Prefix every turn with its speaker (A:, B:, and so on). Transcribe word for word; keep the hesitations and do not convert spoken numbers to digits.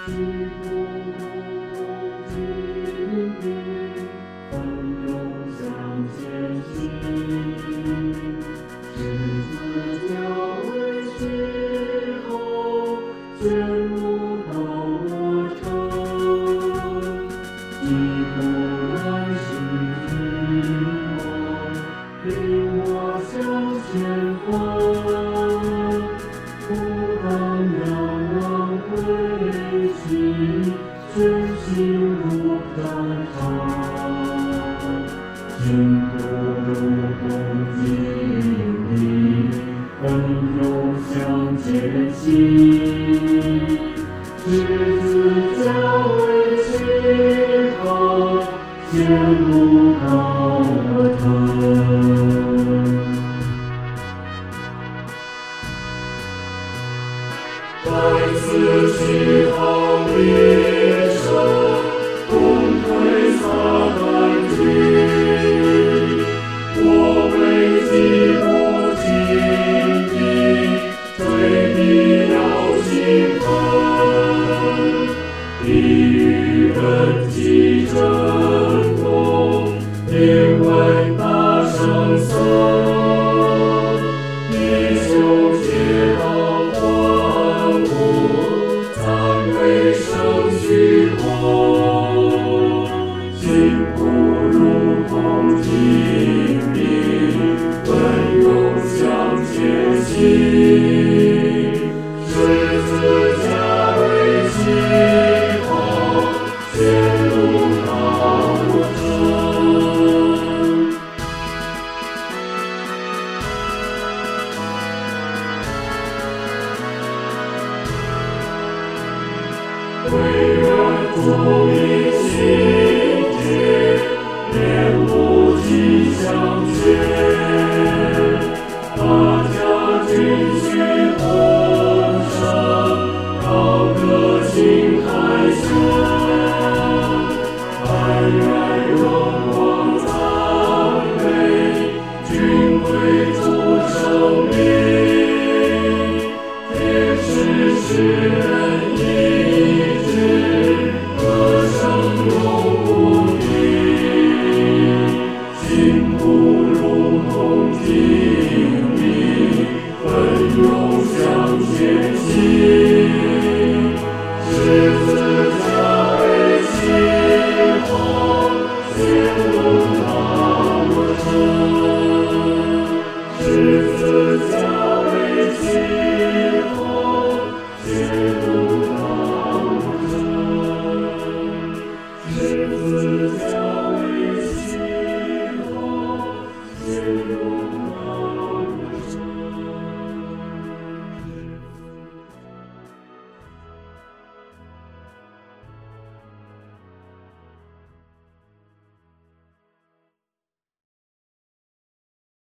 A: 是不经历，奋勇向前行。十字架为记号，前路到我城。一步来是君王，领我向前方。不当仰望归去，全心如战场。进步如同经历，奋勇向前行。十字架为记号，前路高腾。再次起航列车，共推撒旦军。我为基督尽力，推你要兴奋。地狱人机震动，天文大声颂。弟兄皆当欢呼，赞美声虚空。辛苦如同经历，奋勇向前行。十字架为记号，前路高腾。唯愿主以心结，面目吉祥结。